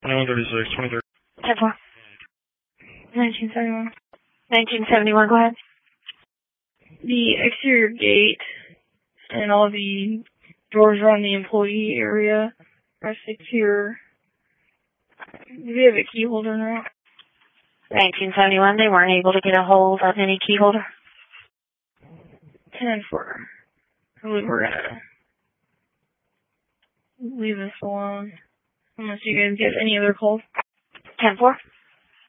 2136, 23. 10-4. 1971. 1971, go ahead. The exterior gate and all the doors around the employee area are secure. Do they have a key holder now? 1971, they weren't able to get a hold of any key holder. 10-4. I believe we're gonna leave this alone unless you guys get any other calls. 10-4.